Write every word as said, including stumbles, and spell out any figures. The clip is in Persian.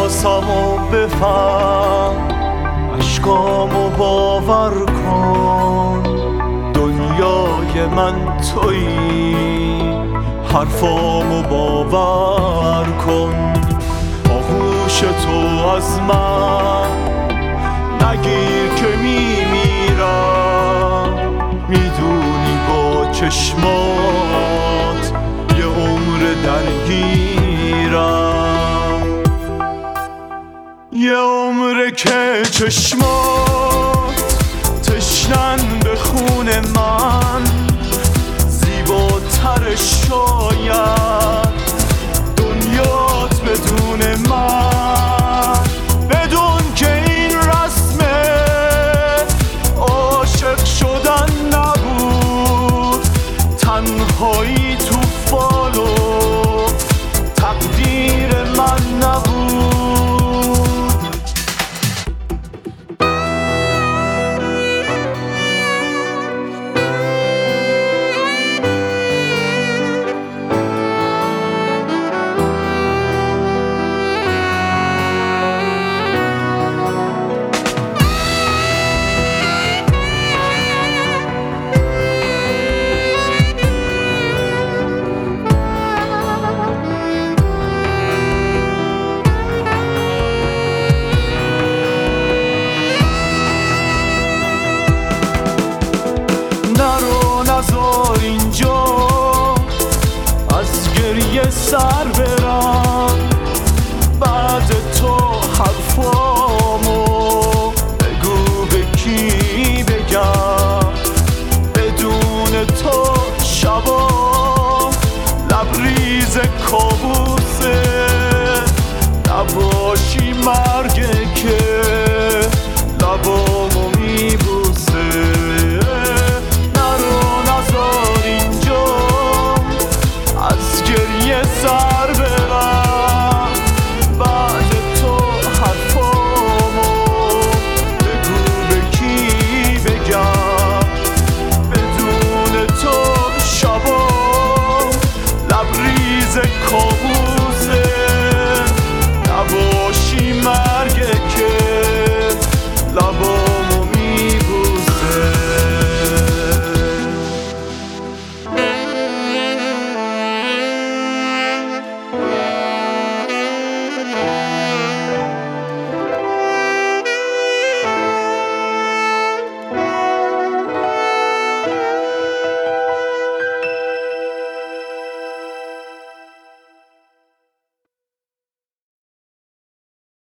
احساسامو بفهم، عشقامو باور کن، دنیای من تویی، حرفامو باور کن. آغوش تو از من نگیر که میمیرم، میدونی با چشمات یه عمر درگیرم، یه عمره که چشمات تشنن به خون من، زیباتر شاید دنیات بدون من. بدون که این رسمه عاشق شدن نبود، تنهایی تو فالو تقدیر من نبود. نزار اینجا از گریه سر